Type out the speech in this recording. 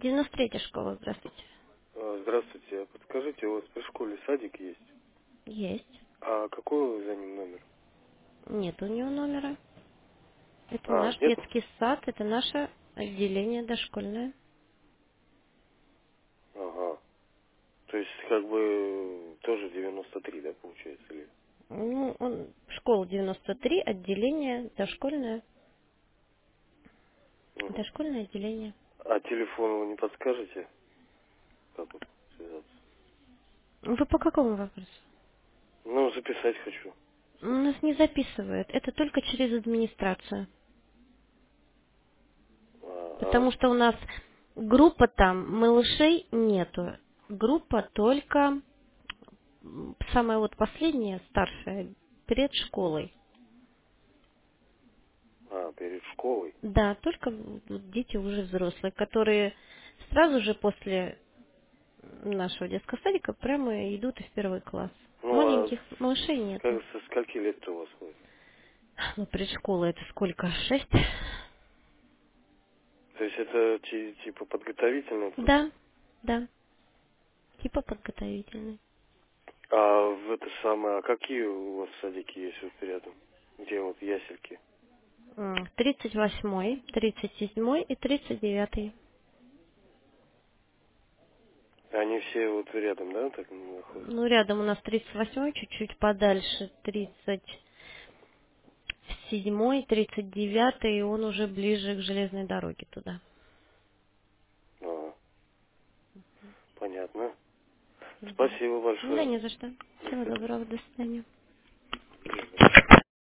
93-я школа, здравствуйте. Здравствуйте. А подскажите, у вас при школе садик есть? Есть. А какой за ним номер? Нет у него номера. Это А, наш нету? детский сад, это наше отделение дошкольное. Ага. То есть, как бы, тоже 93, да, получается? Или? Ну, школа 93, отделение дошкольное. Мгм. Дошкольное отделение. А телефон вы не подскажете? Как вот связаться? Вы по какому вопросу? Ну, записать хочу, У нас собственно. не записывают. Это только через администрацию. А, Потому что у нас группа там, малышей нету. Группа только самая последняя, старшая, перед школой. перед школой? Да, только дети уже взрослые, которые сразу же после нашего детского садика прямо идут и в первый класс. Ну, а Маленьких малышей нету. со скольки лет у вас ходит? Ну, предшкола это сколько? 6? То есть это типа подготовительный курс? Да, да, типа подготовительный. А в это самое, а какие у вас садики есть вот рядом? Где вот ясельки? 38-й, 37-й и 39-й. Они все вот рядом, да, так находятся? Ну, рядом у нас 38-й, чуть-чуть подальше 37-й, 39-й, и он уже ближе к железной дороге туда. Ага, понятно. Мгм. Спасибо Да большое. не за что. До Всего свидания. доброго, до свидания.